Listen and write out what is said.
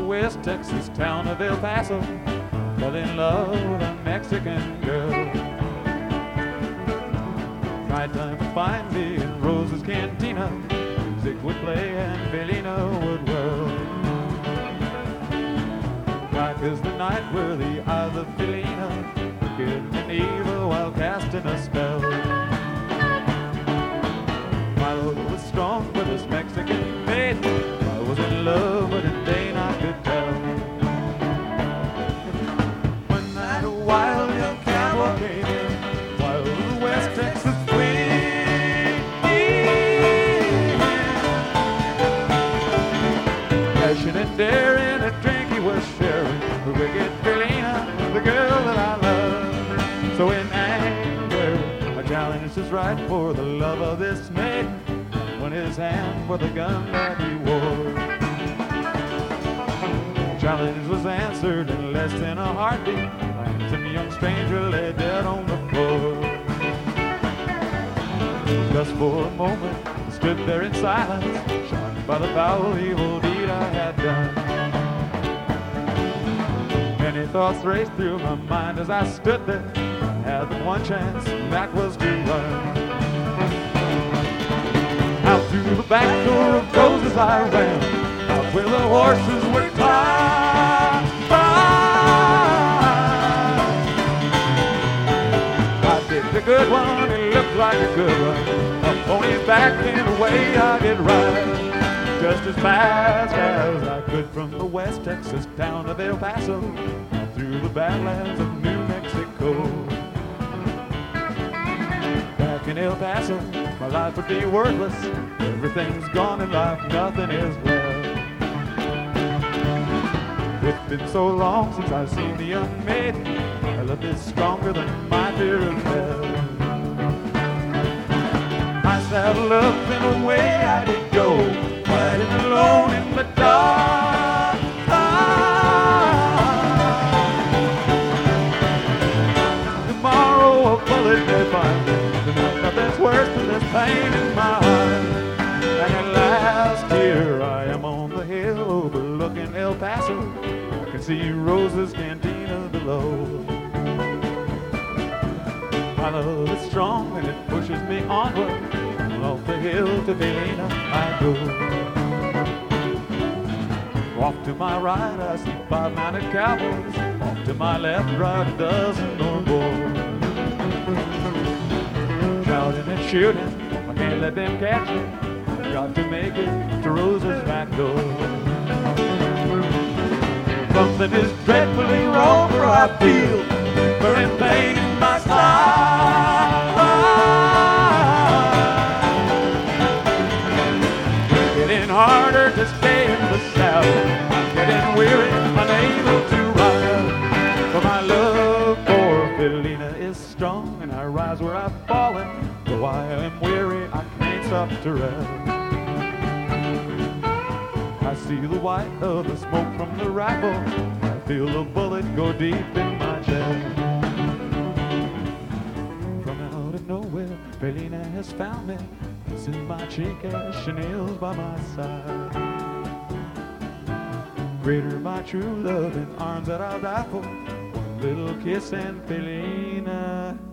West Texas town of El Paso, fell in love with a Mexican girl. Tried time to find me in Rose's Cantina, music would play and Felina would whirl. Black as the night were the eyes of Felina, wicked and evil while casting a spell. My love was strong for this Mexican maid, I was in love but in vain I could tell. When that wild young cowboy came in, while the West Texas queen, passion and daring, a drink he was sharing, the wicked Felina, the girl that I love. So in anger, I challenged his right for the love of this maid, when his hand was the gun that he wore. Challenge was answered in less than a heartbeat. My handsome young stranger lay dead on the floor. Just for a moment, I stood there in silence, shocked by the foul evil deed I had done. Many thoughts raced through my mind as I stood there. I had but one chance, and that was to run. Out through the back door of Rose's I ran, out where the horses were tied. I picked a good one, it looked like a good one. A pony back in a way I did ride, just as fast as I could from the West Texas town of El Paso, out through the Badlands of New Mexico. Back in El Paso, my life would be worthless. Everything's gone in life, nothing is well. It's been so long since I've seen the young maiden. Her love is stronger than my fear of hell. I saddled up and away I did go, riding alone in the dark. Tomorrow a bullet may find me. Tonight nothing's worse than this pain in my heart. And at last here I am on the hill overlooking El Paso. I can see Rose's Cantina below. My love is strong and it pushes me onward. And off the hill to Felina I go. Off to my right I see 5 mounted cowboys. Off to my left ride a dozen or more. Shouting and shooting, I can't let them catch me. I've got to make it to Rose's back door. Something is dreadfully wrong, for I feel burning pain in my side. It's getting harder to stay in the saddle. I'm getting weary, unable to ride. For my love for Felina is strong, and I rise where I've fallen. Though I am weary, I can't stop to rest. I see the white of the smoke from the rifle. I feel the bullet go deep in my chest. From out of nowhere, Felina has found me. This is my cheek as she kneels by my side. Greater my true love in arms that I'll die for. One little kiss and Felina